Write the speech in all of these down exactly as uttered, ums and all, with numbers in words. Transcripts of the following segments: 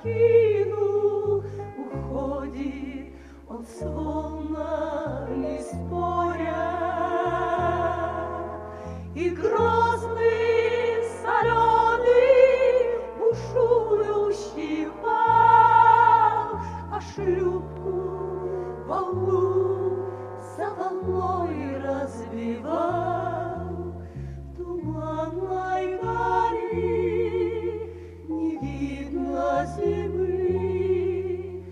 покинул, уходит он с волнами споря, и грозный соленый бушующий вал, а шлюпку волну за волной развивал. В туманной дали не видно земли,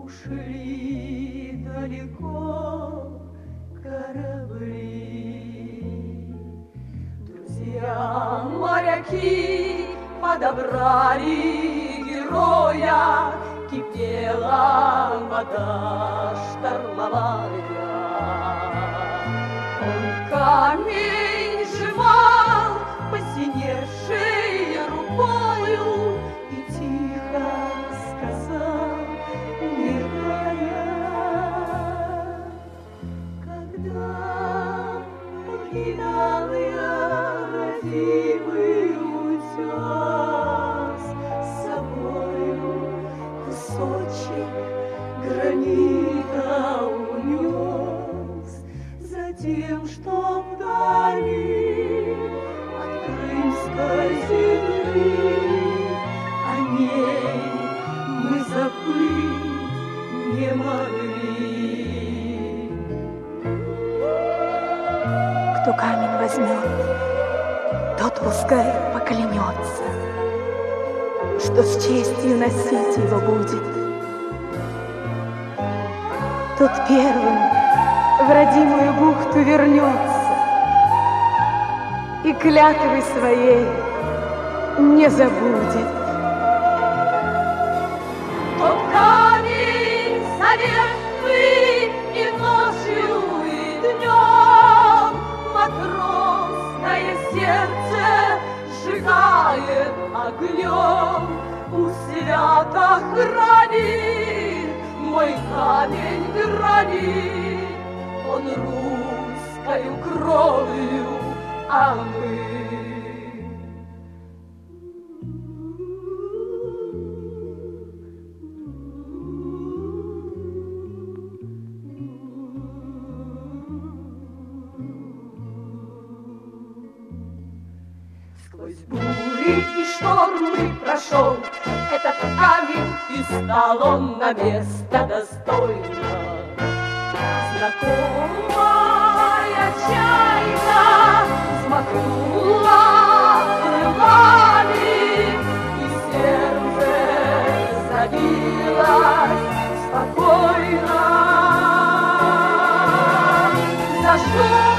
ушли далеко корабли. Друзья моряки подобрали героя, кипела вода штормовая. Он камень сжимал посиневшей рукою и тихо сказал, умирая: когда покидал я родимый утес, с собою кусочек гранита унес, затем, что вдали от крымской земли о ней мы забыть не могли. Кто камень возьмет, тот пускай поклянется, что с честью носить его будет. Тот первым в родимую бухту вернется и клятвы своей не забудет. Тот камень советный и ночью, и днем матросское сердце сжигает огнем. Пусть свято хранит мой камень гранит, он русскою кровью, а мы сквозь бури и штормы прошел этот камень, и стал он на место достойно. Знакомая чайка взмахнула крылами, и сердце забилось спокойно. За что